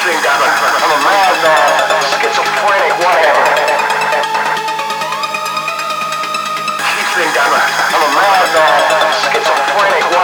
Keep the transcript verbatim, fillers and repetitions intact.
think I'm a, I'm a mad dog, schizophrenic, whatever. You think I'm a, I'm a mad dog, schizophrenic, whatever.